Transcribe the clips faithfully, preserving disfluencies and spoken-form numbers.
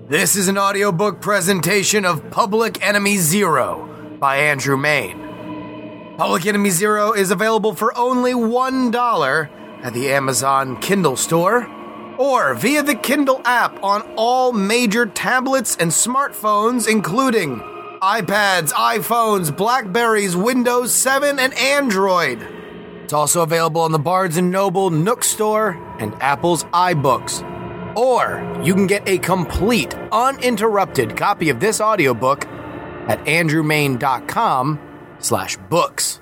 This is an audiobook presentation of Public Enemy Zero by Andrew Mayne. Public Enemy Zero is available for only one dollar at the Amazon Kindle store or via the Kindle app on all major tablets and smartphones, including iPads, iPhones, Blackberries, Windows seven, and Android. It's also available on the Barnes and Noble Nook store and Apple's iBooks. Or you can get a complete, uninterrupted copy of this audiobook at andrewmayne.com slash books.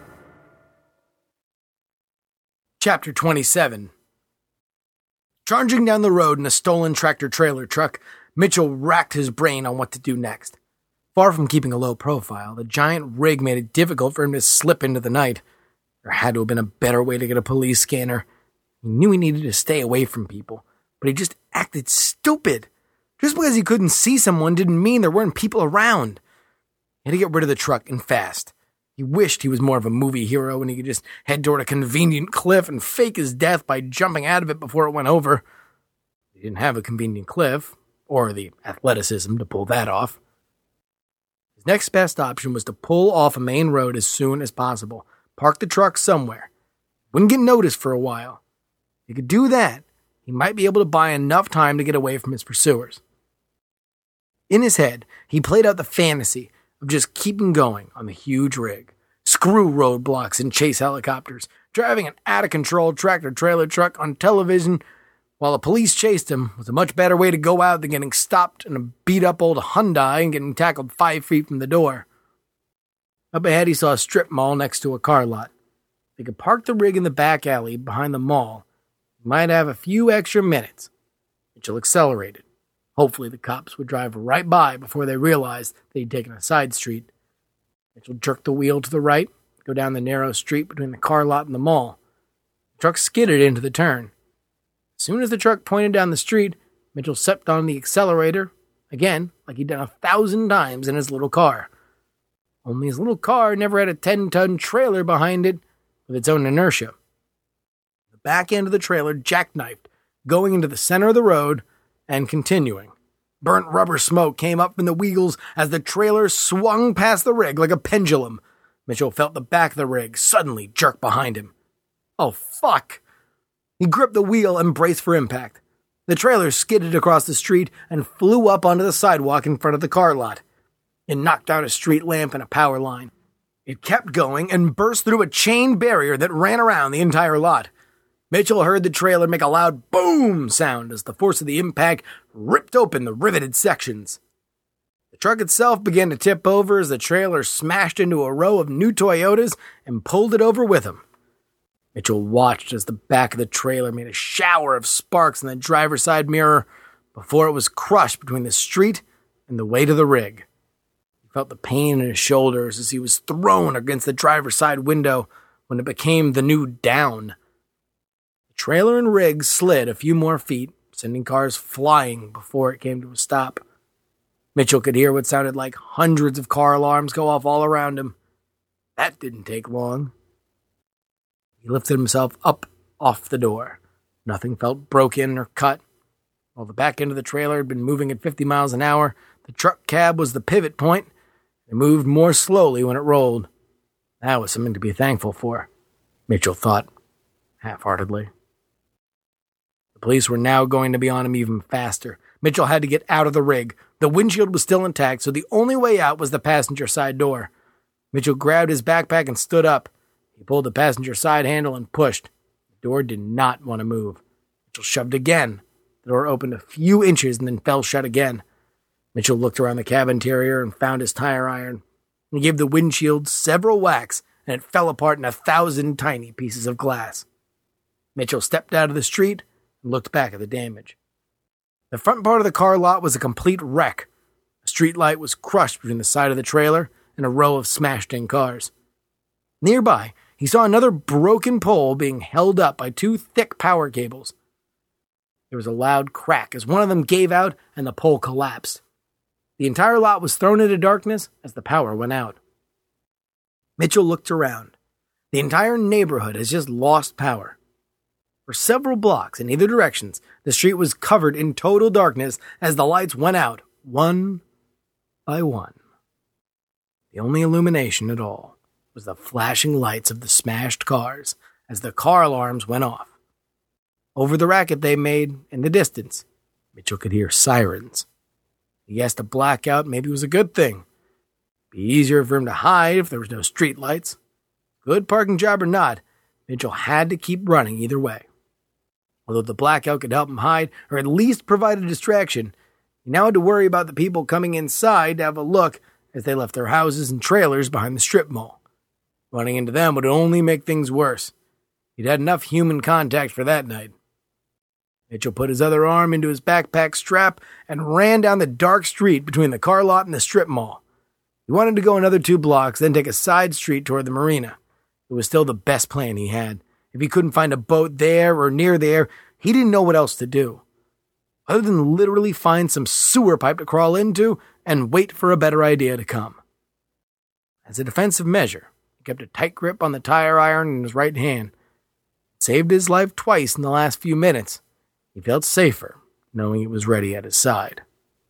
Chapter twenty-seven. Charging down the road in a stolen tractor-trailer truck, Mitchell racked his brain on what to do next. Far from keeping a low profile, the giant rig made it difficult for him to slip into the night. There had to have been a better way to get a police scanner. He knew he needed to stay away from people, but he just acted stupid. Just because he couldn't see someone didn't mean there weren't people around. He had to get rid of the truck, and fast. He wished he was more of a movie hero and he could just head toward a convenient cliff and fake his death by jumping out of it before it went over. He didn't have a convenient cliff, or the athleticism to pull that off. His next best option was to pull off a main road as soon as possible. Park the truck somewhere. Wouldn't get noticed for a while. If he could do that, he might be able to buy enough time to get away from his pursuers. In his head, he played out the fantasy of just keeping going on the huge rig. Screw roadblocks and chase helicopters. Driving an out-of-control tractor-trailer truck on television while the police chased him was a much better way to go out than getting stopped in a beat-up old Hyundai and getting tackled five feet from the door. Up ahead, he saw a strip mall next to a car lot. They could park the rig in the back alley behind the mall. He might have a few extra minutes. Mitchell accelerated. Hopefully the cops would drive right by before they realized that he'd taken a side street. Mitchell jerked the wheel to the right, go down the narrow street between the car lot and the mall. The truck skidded into the turn. As soon as the truck pointed down the street, Mitchell stepped on the accelerator, again, like he'd done a thousand times in his little car. Only his little car never had a ten-ton trailer behind it with its own inertia. The back end of the trailer jackknifed, going into the center of the road and continuing. Burnt rubber smoke came up from the wheels as the trailer swung past the rig like a pendulum. Mitchell felt the back of the rig suddenly jerk behind him. Oh, fuck! He gripped the wheel and braced for impact. The trailer skidded across the street and flew up onto the sidewalk in front of the car lot. It knocked out a street lamp and a power line. It kept going and burst through a chain barrier that ran around the entire lot. Mitchell heard the trailer make a loud boom sound as the force of the impact ripped open the riveted sections. The truck itself began to tip over as the trailer smashed into a row of new Toyotas and pulled it over with him. Mitchell watched as the back of the trailer made a shower of sparks in the driver's side mirror before it was crushed between the street and the weight of the rig. He felt the pain in his shoulders as he was thrown against the driver's side window when it became the new down. The trailer and rig slid a few more feet, sending cars flying before it came to a stop. Mitchell could hear what sounded like hundreds of car alarms go off all around him. That didn't take long. He lifted himself up off the door. Nothing felt broken or cut. While the back end of the trailer had been moving at fifty miles an hour, the truck cab was the pivot point. It moved more slowly when it rolled. That was something to be thankful for, Mitchell thought, half-heartedly. The police were now going to be on him even faster. Mitchell had to get out of the rig. The windshield was still intact, so the only way out was the passenger side door. Mitchell grabbed his backpack and stood up. He pulled the passenger side handle and pushed. The door did not want to move. Mitchell shoved again. The door opened a few inches and then fell shut again. Mitchell looked around the cab interior and found his tire iron. He gave the windshield several whacks, and it fell apart in a thousand tiny pieces of glass. Mitchell stepped out of the street and looked back at the damage. The front part of the car lot was a complete wreck. A street light was crushed between the side of the trailer and a row of smashed-in cars. Nearby, he saw another broken pole being held up by two thick power cables. There was a loud crack as one of them gave out and the pole collapsed. The entire lot was thrown into darkness as the power went out. Mitchell looked around. The entire neighborhood has just lost power. For several blocks in either directions, the street was covered in total darkness as the lights went out, one by one. The only illumination at all was the flashing lights of the smashed cars as the car alarms went off. Over the racket they made, in the distance, Mitchell could hear sirens. He guessed a blackout maybe was a good thing. Be easier for him to hide if there was no street lights. Good parking job or not, Mitchell had to keep running either way. Although the blackout could help him hide, or at least provide a distraction, he now had to worry about the people coming inside to have a look as they left their houses and trailers behind the strip mall. Running into them would only make things worse. He'd had enough human contact for that night. Mitchell put his other arm into his backpack strap and ran down the dark street between the car lot and the strip mall. He wanted to go another two blocks, then take a side street toward the marina. It was still the best plan he had. If he couldn't find a boat there or near there, he didn't know what else to do, other than literally find some sewer pipe to crawl into and wait for a better idea to come. As a defensive measure, he kept a tight grip on the tire iron in his right hand. It saved his life twice in the last few minutes. He felt safer knowing it was ready at his side.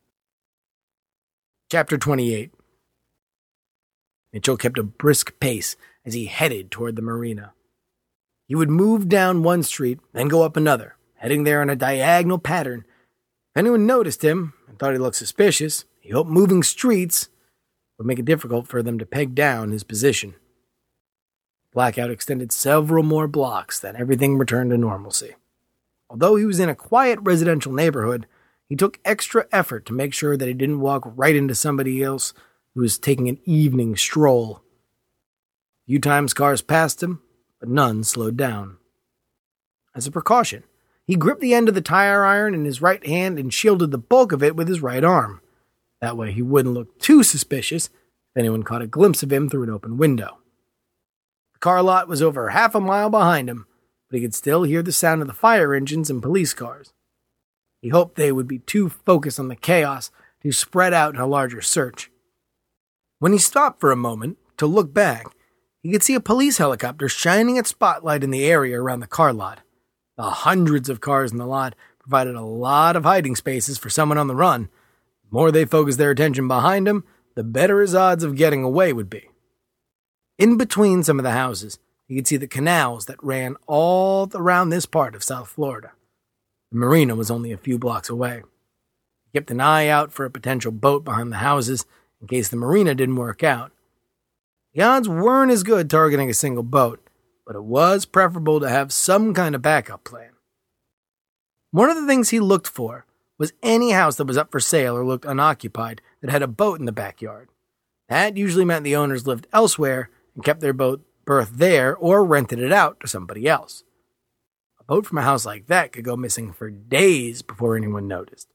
Chapter twenty-eight. Mitchell kept a brisk pace as he headed toward the marina. He would move down one street, then go up another, heading there in a diagonal pattern. If anyone noticed him and thought he looked suspicious, he hoped moving streets would make it difficult for them to peg down his position. Blackout extended several more blocks, then everything returned to normalcy. Although he was in a quiet residential neighborhood, he took extra effort to make sure that he didn't walk right into somebody else who was taking an evening stroll. A few times cars passed him, but none slowed down. As a precaution, he gripped the end of the tire iron in his right hand and shielded the bulk of it with his right arm. That way he wouldn't look too suspicious if anyone caught a glimpse of him through an open window. The car lot was over half a mile behind him, but he could still hear the sound of the fire engines and police cars. He hoped they would be too focused on the chaos to spread out in a larger search. When he stopped for a moment to look back, he could see a police helicopter shining its spotlight in the area around the car lot. The hundreds of cars in the lot provided a lot of hiding spaces for someone on the run. The more they focused their attention behind him, the better his odds of getting away would be. In between some of the houses, he could see the canals that ran all around this part of South Florida. The marina was only a few blocks away. He kept an eye out for a potential boat behind the houses in case the marina didn't work out. The odds weren't as good targeting a single boat, but it was preferable to have some kind of backup plan. One of the things he looked for was any house that was up for sale or looked unoccupied that had a boat in the backyard. That usually meant the owners lived elsewhere and kept their boat berthed there or rented it out to somebody else. A boat from a house like that could go missing for days before anyone noticed.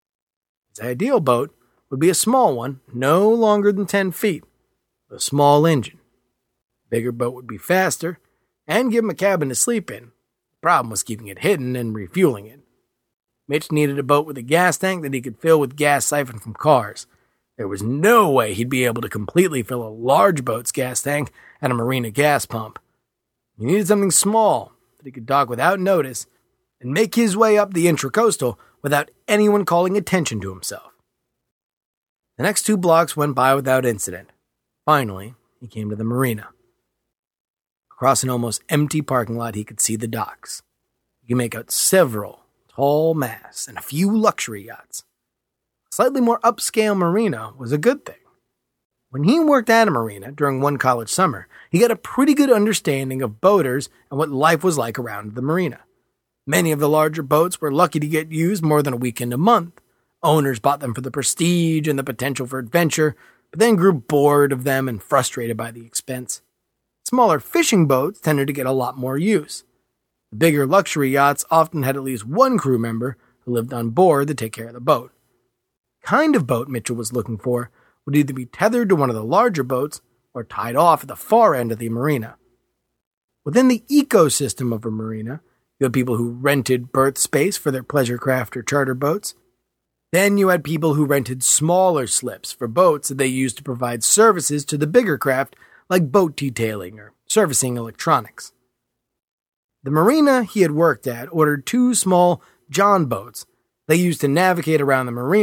His ideal boat would be a small one, no longer than ten feet. A small engine. Bigger boat would be faster and give him a cabin to sleep in. The problem was keeping it hidden and refueling it. Mitch needed a boat with a gas tank that he could fill with gas siphoned from cars. There was no way he'd be able to completely fill a large boat's gas tank at a marina gas pump. He needed something small that he could dock without notice and make his way up the intracoastal without anyone calling attention to himself. The next two blocks went by without incident. Finally, he came to the marina. Across an almost empty parking lot, he could see the docks. You could make out several tall masts and a few luxury yachts. A slightly more upscale marina was a good thing. When he worked at a marina during one college summer, he got a pretty good understanding of boaters and what life was like around the marina. Many of the larger boats were lucky to get used more than a weekend a month. Owners bought them for the prestige and the potential for adventure, but then grew bored of them and frustrated by the expense. Smaller fishing boats tended to get a lot more use. The bigger luxury yachts often had at least one crew member who lived on board to take care of the boat. The kind of boat Mitchell was looking for would either be tethered to one of the larger boats or tied off at the far end of the marina. Within the ecosystem of a marina, you had people who rented berth space for their pleasure craft or charter boats. Then you had people who rented smaller slips for boats that they used to provide services to the bigger craft, like boat detailing or servicing electronics. The marina he had worked at ordered two small John boats they used to navigate around the marina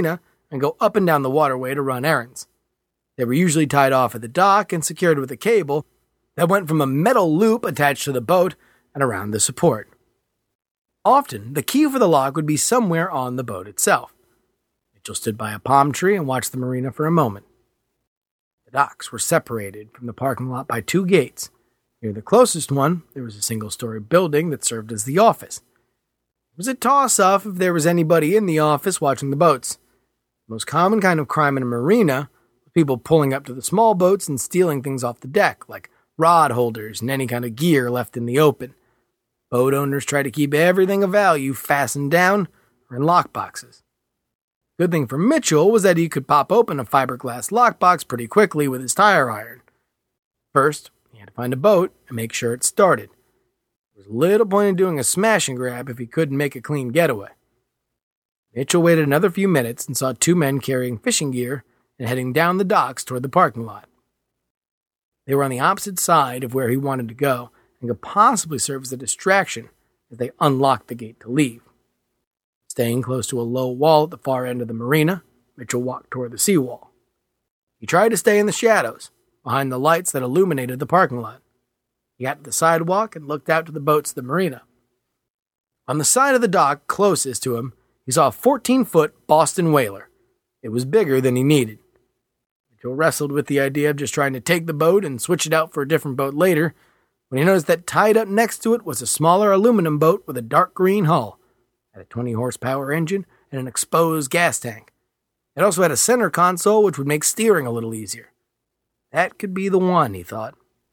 and go up and down the waterway to run errands. They were usually tied off at the dock and secured with a cable that went from a metal loop attached to the boat and around the support. Often, the key for the lock would be somewhere on the boat itself. Mitchell stood by a palm tree and watched the marina for a moment. The docks were separated from the parking lot by two gates. Near the closest one, there was a single-story building that served as the office. It was a toss-off if there was anybody in the office watching the boats. The most common kind of crime in a marina was people pulling up to the small boats and stealing things off the deck, like rod holders and any kind of gear left in the open. Boat owners try to keep everything of value fastened down or in lockboxes. Good thing for Mitchell was that he could pop open a fiberglass lockbox pretty quickly with his tire iron. First, he had to find a boat and make sure it started. There was little point in doing a smash and grab if he couldn't make a clean getaway. Mitchell waited another few minutes and saw two men carrying fishing gear and heading down the docks toward the parking lot. They were on the opposite side of where he wanted to go and could possibly serve as a distraction as they unlocked the gate to leave. Staying close to a low wall at the far end of the marina, Mitchell walked toward the seawall. He tried to stay in the shadows, behind the lights that illuminated the parking lot. He got to the sidewalk and looked out to the boats of the marina. On the side of the dock closest to him, he saw a fourteen-foot Boston whaler. It was bigger than he needed. Mitchell wrestled with the idea of just trying to take the boat and switch it out for a different boat later, when he noticed that tied up next to it was a smaller aluminum boat with a dark green hull, had a twenty horsepower engine, and an exposed gas tank. It also had a center console which would make steering a little easier. That could be the one, he thought.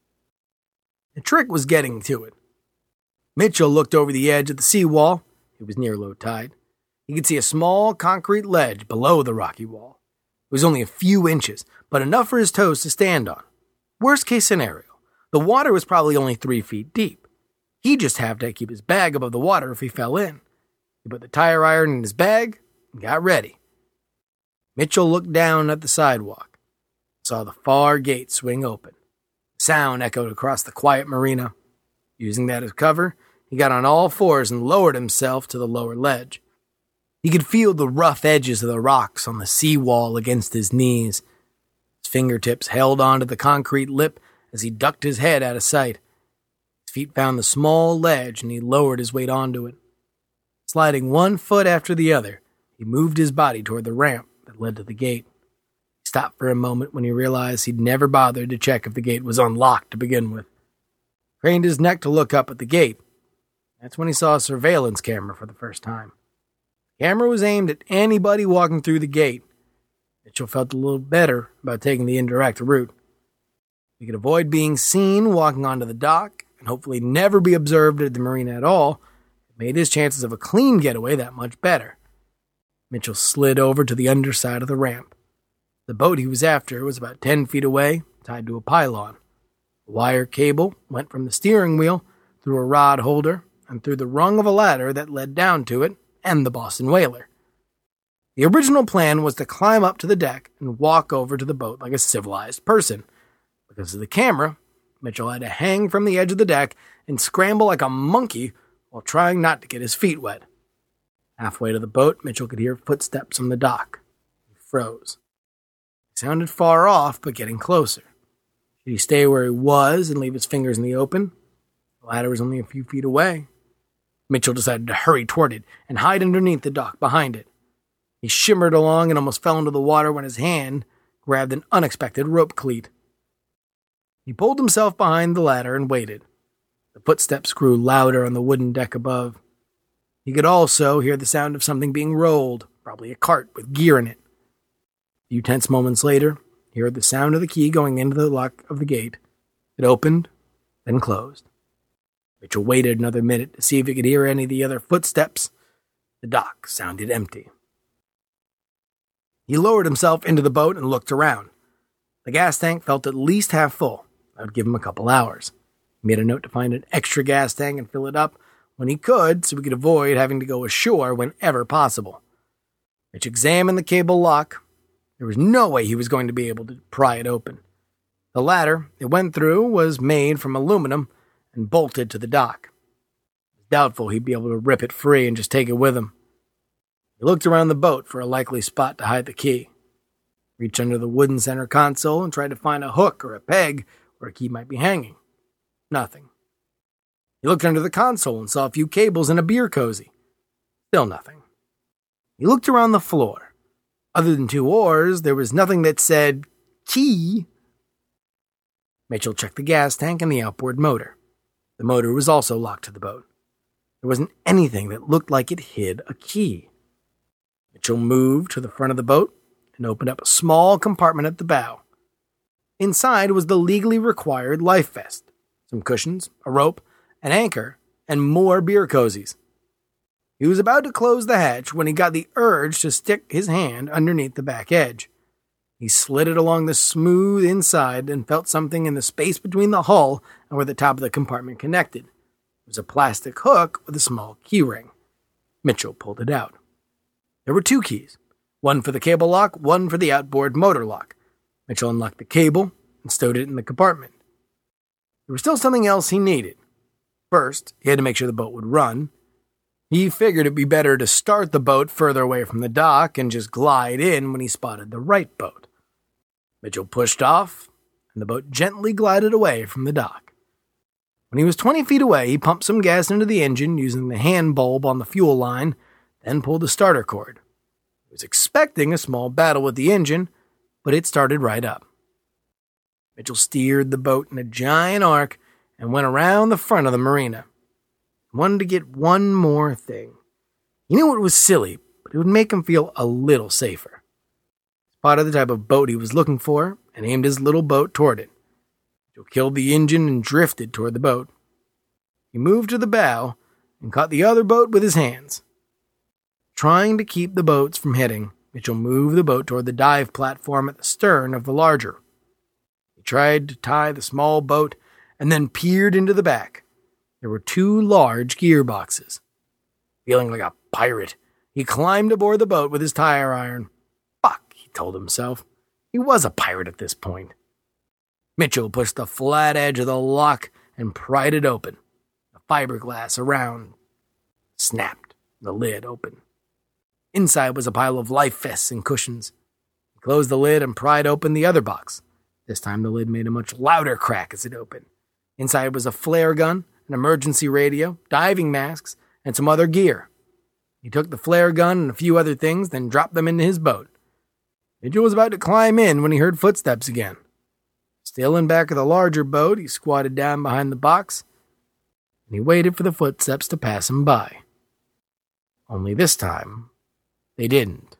The trick was getting to it. Mitchell looked over the edge of the seawall. It was near low tide. He could see a small concrete ledge below the rocky wall. It was only a few inches, but enough for his toes to stand on. Worst case scenario, the water was probably only three feet deep. He just had to keep his bag above the water if he fell in. He put the tire iron in his bag and got ready. Mitchell looked down at the sidewalk, saw the far gate swing open. Sound echoed across the quiet marina. Using that as cover, he got on all fours and lowered himself to the lower ledge. He could feel the rough edges of the rocks on the seawall against his knees. His fingertips held onto the concrete lip as he ducked his head out of sight. His feet found the small ledge and he lowered his weight onto it. Sliding one foot after the other, he moved his body toward the ramp that led to the gate. He stopped for a moment when he realized he'd never bothered to check if the gate was unlocked to begin with. Craned his neck to look up at the gate. That's when he saw a surveillance camera for the first time. The camera was aimed at anybody walking through the gate. Mitchell felt a little better about taking the indirect route. He could avoid being seen walking onto the dock and hopefully never be observed at the marina at all. It made his chances of a clean getaway that much better. Mitchell slid over to the underside of the ramp. The boat he was after was about ten feet away, tied to a pylon. A wire cable went from the steering wheel through a rod holder and through the rung of a ladder that led down to it and the Boston whaler. The original plan was to climb up to the deck and walk over to the boat like a civilized person. Because of the camera, Mitchell had to hang from the edge of the deck and scramble like a monkey while trying not to get his feet wet. Halfway to the boat, Mitchell could hear footsteps on the dock. He froze. They sounded far off, but getting closer. Should he stay where he was and leave his fingers in the open? The ladder was only a few feet away. Mitchell decided to hurry toward it and hide underneath the dock behind it. He shimmered along and almost fell into the water when his hand grabbed an unexpected rope cleat. He pulled himself behind the ladder and waited. The footsteps grew louder on the wooden deck above. He could also hear the sound of something being rolled, probably a cart with gear in it. A few tense moments later, he heard the sound of the key going into the lock of the gate. It opened, then closed. Mitchell waited another minute to see if he could hear any of the other footsteps. The dock sounded empty. He lowered himself into the boat and looked around. The gas tank felt at least half full. That would give him a couple hours. He made a note to find an extra gas tank and fill it up when he could so he could avoid having to go ashore whenever possible. Mitch examined the cable lock. There was no way he was going to be able to pry it open. The ladder it went through was made from aluminum and bolted to the dock. It was doubtful he'd be able to rip it free and just take it with him. He looked around the boat for a likely spot to hide the key. Reached under the wooden center console and tried to find a hook or a peg where a key might be hanging. Nothing. He looked under the console and saw a few cables and a beer cozy. Still nothing. He looked around the floor. Other than two oars, there was nothing that said, key. Mitchell checked the gas tank and the outboard motor. The motor was also locked to the boat. There wasn't anything that looked like it hid a key. Mitchell moved to the front of the boat and opened up a small compartment at the bow. Inside was the legally required life vest, some cushions, a rope, an anchor, and more beer cozies. He was about to close the hatch when he got the urge to stick his hand underneath the back edge. He slid it along the smooth inside and felt something in the space between the hull and where the top of the compartment connected. It was a plastic hook with a small key ring. Mitchell pulled it out. There were two keys, one for the cable lock, one for the outboard motor lock. Mitchell unlocked the cable and stowed it in the compartment. There was still something else he needed. First, he had to make sure the boat would run. He figured it'd be better to start the boat further away from the dock and just glide in when he spotted the right boat. Mitchell pushed off, and the boat gently glided away from the dock. When he was twenty feet away, he pumped some gas into the engine using the hand bulb on the fuel line, then pulled the starter cord. He was expecting a small battle with the engine, but it started right up. Mitchell steered the boat in a giant arc and went around the front of the marina. He wanted to get one more thing. He knew it was silly, but it would make him feel a little safer. He spotted the type of boat he was looking for and aimed his little boat toward it. Mitchell killed the engine and drifted toward the boat. He moved to the bow and caught the other boat with his hands. Trying to keep the boats from hitting, Mitchell moved the boat toward the dive platform at the stern of the larger. He tried to tie the small boat and then peered into the back. There were two large gearboxes. Feeling like a pirate, he climbed aboard the boat with his tire iron. Fuck, he told himself. He was a pirate at this point. Mitchell pushed the flat edge of the lock and pried it open. The fiberglass around snapped, the lid open. Inside was a pile of life vests and cushions. He closed the lid and pried open the other box. This time the lid made a much louder crack as it opened. Inside was a flare gun, an emergency radio, diving masks, and some other gear. He took the flare gun and a few other things, then dropped them into his boat. Mitchell was about to climb in when he heard footsteps again. Still in back of the larger boat, he squatted down behind the box, and he waited for the footsteps to pass him by. Only this time, they didn't.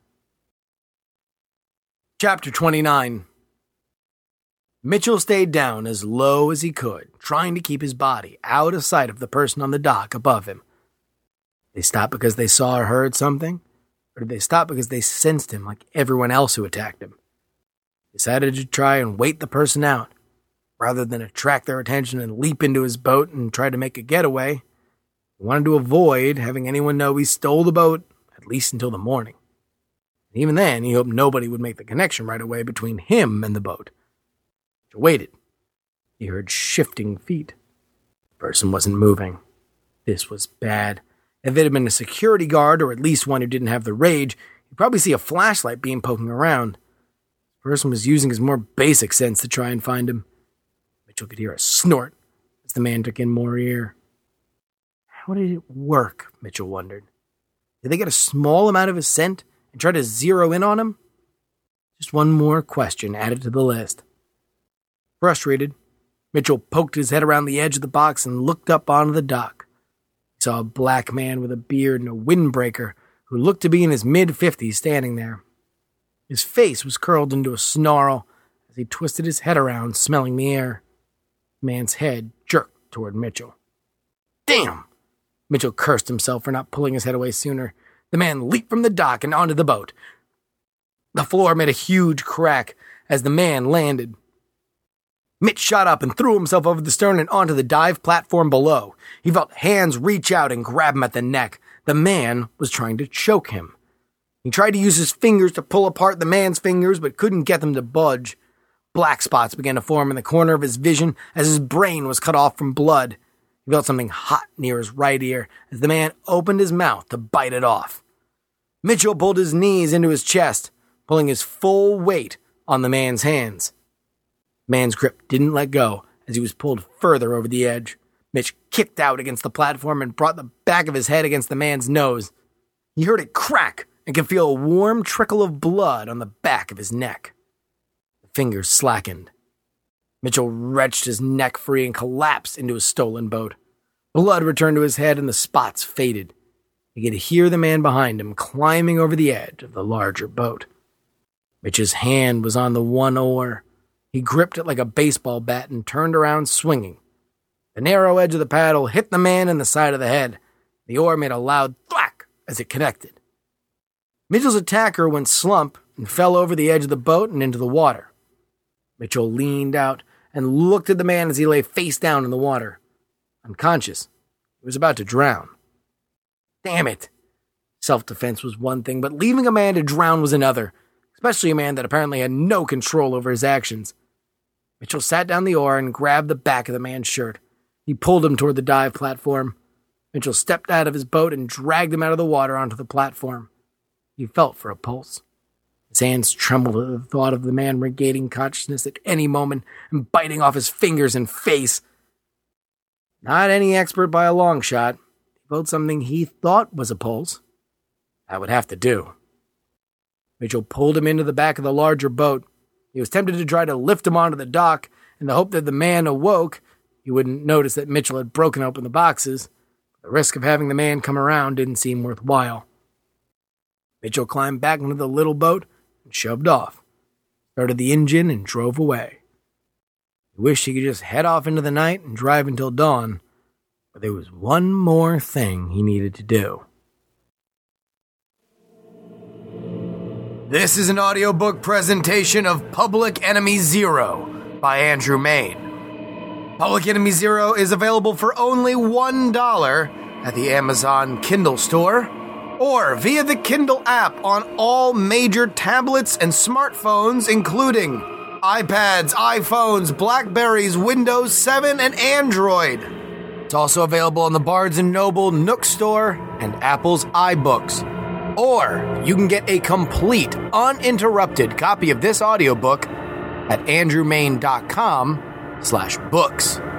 Chapter twenty-nine. Mitchell stayed down as low as he could, trying to keep his body out of sight of the person on the dock above him. They stopped because they saw or heard something, or did they stop because they sensed him like everyone else who attacked him? He decided to try and wait the person out, rather than attract their attention and leap into his boat and try to make a getaway. He wanted to avoid having anyone know he stole the boat, at least until the morning. And even then, he hoped nobody would make the connection right away between him and the boat. He waited. He heard shifting feet. The person wasn't moving. This was bad. If it had been a security guard, or at least one who didn't have the rage, you'd probably see a flashlight beam poking around. The person was using his more basic sense to try and find him. Mitchell could hear a snort as the man took in more air. How did it work? Mitchell wondered. Did they get a small amount of his scent and try to zero in on him? Just one more question added to the list. Frustrated, Mitchell poked his head around the edge of the box and looked up onto the dock. He saw a black man with a beard and a windbreaker who looked to be in his mid-fifties standing there. His face was curled into a snarl as he twisted his head around, smelling the air. The man's head jerked toward Mitchell. Damn! Mitchell cursed himself for not pulling his head away sooner. The man leaped from the dock and onto the boat. The floor made a huge crack as the man landed. Mitch shot up and threw himself over the stern and onto the dive platform below. He felt hands reach out and grab him at the neck. The man was trying to choke him. He tried to use his fingers to pull apart the man's fingers, but couldn't get them to budge. Black spots began to form in the corner of his vision as his brain was cut off from blood. He felt something hot near his right ear as the man opened his mouth to bite it off. Mitchell pulled his knees into his chest, pulling his full weight on the man's hands. The man's grip didn't let go as he was pulled further over the edge. Mitch kicked out against the platform and brought the back of his head against the man's nose. He heard it crack and could feel a warm trickle of blood on the back of his neck. The fingers slackened. Mitchell wrenched his neck free and collapsed into his stolen boat. Blood returned to his head and the spots faded. He could hear the man behind him climbing over the edge of the larger boat. Mitch's hand was on the one oar. He gripped it like a baseball bat and turned around swinging. The narrow edge of the paddle hit the man in the side of the head. The oar made a loud thwack as it connected. Mitchell's attacker went slump and fell over the edge of the boat and into the water. Mitchell leaned out and looked at the man as he lay face down in the water. Unconscious, he was about to drown. Damn it! Self-defense was one thing, but leaving a man to drown was another, especially a man that apparently had no control over his actions. Mitchell sat down the oar and grabbed the back of the man's shirt. He pulled him toward the dive platform. Mitchell stepped out of his boat and dragged him out of the water onto the platform. He felt for a pulse. His hands trembled at the thought of the man regaining consciousness at any moment and biting off his fingers and face. Not any expert by a long shot. He felt something he thought was a pulse. That would have to do. Mitchell pulled him into the back of the larger boat. He was tempted to try to lift him onto the dock in the hope that the man awoke. He wouldn't notice that Mitchell had broken open the boxes. The risk of having the man come around didn't seem worthwhile. Mitchell climbed back into the little boat and shoved off, started the engine, and drove away. He wished he could just head off into the night and drive until dawn, but there was one more thing he needed to do. This is an audiobook presentation of Public Enemy Zero by Andrew Mayne. Public Enemy Zero is available for only one dollar at the Amazon Kindle store or via the Kindle app on all major tablets and smartphones, including iPads, iPhones, Blackberries, Windows seven, and Android. It's also available on the Barnes and Noble Nook store and Apple's iBooks. Or you can get a complete, uninterrupted copy of this audiobook at andrewmayne.com slash books.